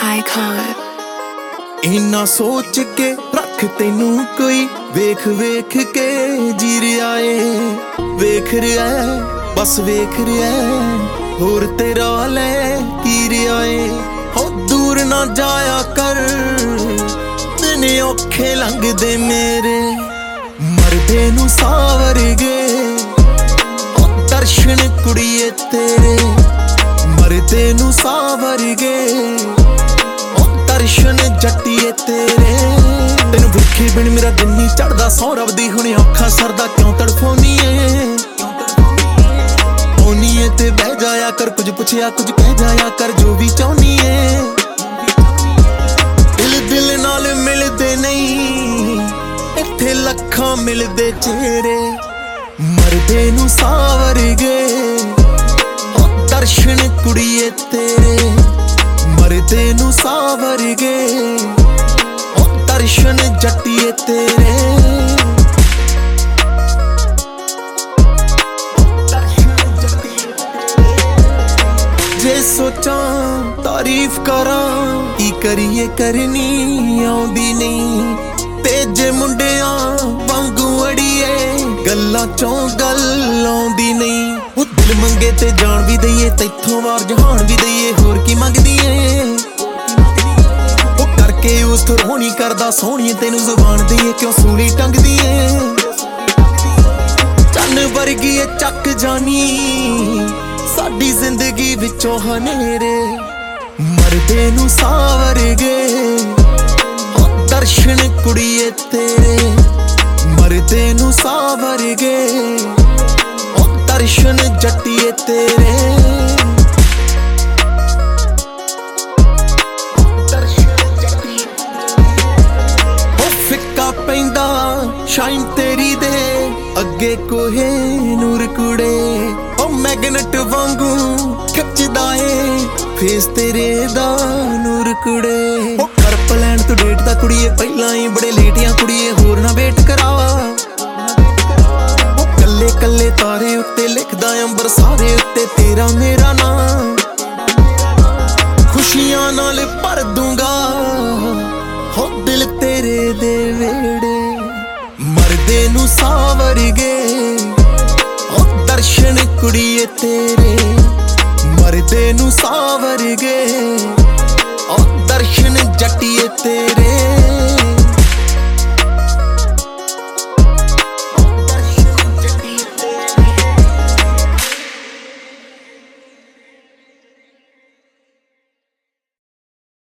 Icon इन्ना सोच के रख तेनू कोई वेख वेख के जी रहा है, वेख रहा है बस वेख रहा है, होर तेरा ले की रहा है। हो दूर ना जाया कर दिन औखे लंघदे मेरे, मरदे नू सावर गए ओ दर्शन कुड़िए तेरे, मरदे नू सावर गए दर्शन जट्टिए तेरे। तेनू वेखे बिन मेरा दिन नहीं चढ़दा, सौ रब दी हुण औखा सरदा क्यों तड़फोनीए ओनीए ते बह जाया कर, कुछ पुछया कुछ कह जाया कर जो भी चाहनी है। दिल दिल नाल मिलदे नहीं इत्थे लखां मिलदे चेहरे, मरदे नू सावर गए ओ दर्शन कुड़िए तेरे, मरदे नू सावर गए ओ दर्शन जट्टिए तेरे। जे सोचा तारीफ करा की करिए करनी आउंदी नहीं, तेजे मुंडिया वांगू अड़िए गल्लां चों गल आउंदी नहीं। वो दिल मंगे ते जान भी दईए, तैथों वार जहान भी दईए, होर की मंगदी है वो करके उस थों नहीं करदा सोहणिए तेनू जुबान दईए क्यों सूली टंगदी है। चन्न वर्गी चक जानी साडी जिंदगी विचों हनेरे, मरदे नू सावर गए ओ दर्शन कुड़िए तेरे, मरदे नू सावर गए ओ दर्शन जट्टिए तेरे। ओ फिक्का पैंदा शाइन तेरी दे अगे कोहे नूर कुड़े, ओ मैगनेट वांगू खिचदा है फेस तेरे दा नूर कुड़े। ओ कर प्लान तू डेट दा कुड़िए पहला ही बड़े लेटियां कुड़िए, होर ना वेट करावा ओ कल्ले कल्ले तारे उत्ते लिखदा अंबर सारे उत्ते तेरा मेरा नाम, खुशियां नाल भर दूंगा हो दिल तेरे दे वेड़े, मरदे नू सावर गए ओ दर्शन कुड़िए तेरे, मरदे नू सावर गए ओ दर्शन जट्टिए तेरे।